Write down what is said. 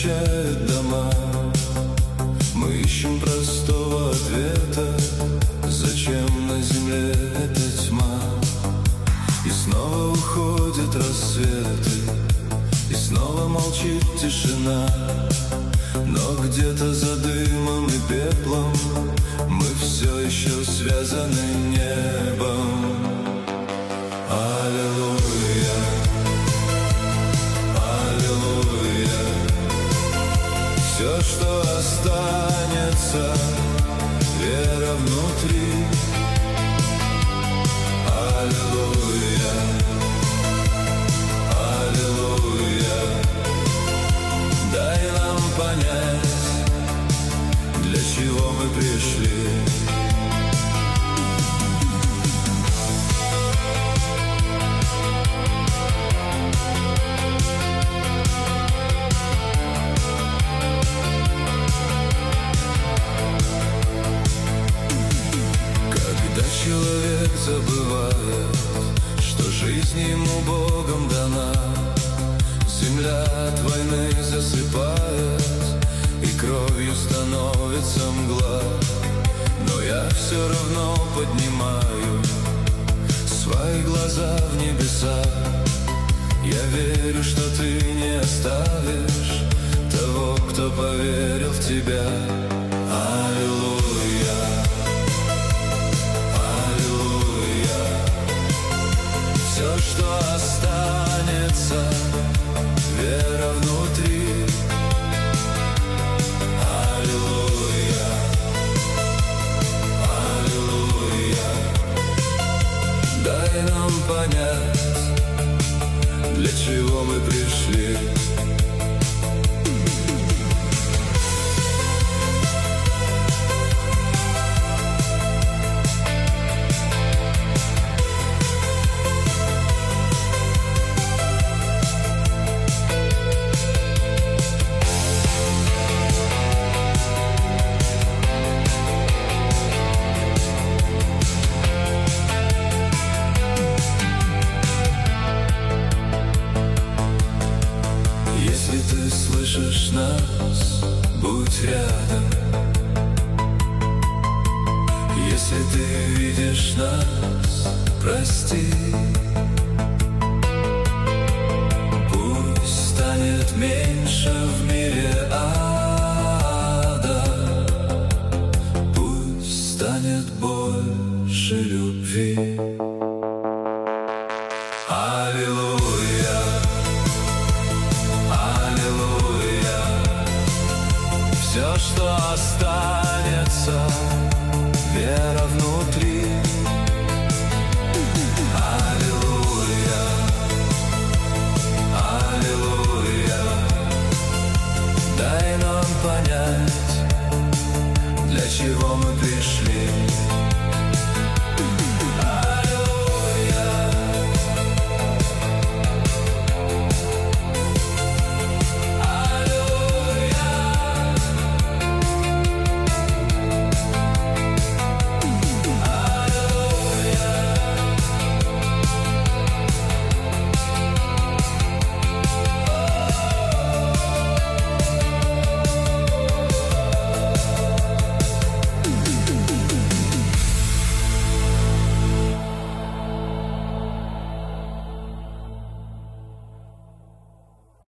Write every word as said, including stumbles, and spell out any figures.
встречает дома. Мы ищем простого ответа, зачем на земле эта тьма. И снова уходят рассветы, и снова молчит тишина. Но где-то за дымом и пеплом мы все еще связаны небом. Аллилуйя, аллилуйя. Все, что останется, вера внутри. Аллилуйя, аллилуйя. Дай нам понять, для чего мы пришли. Человек забывает, что жизнь ему Богом дана. Земля от войны засыпает, и кровью становится мгла. Но я все равно поднимаю свои глаза в небеса. Я верю, что ты не оставишь того, кто поверил в тебя. Аллилуйя. Все, что останется, вера внутри. Аллилуйя, аллилуйя. Дай нам понять, для чего мы пришли. Слышишь нас, будь рядом. Если ты видишь нас, прости. Пусть станет меньше в мире ада, пусть станет больше любви. Аллилуйя, аллилуйя. Все, что останется, вера в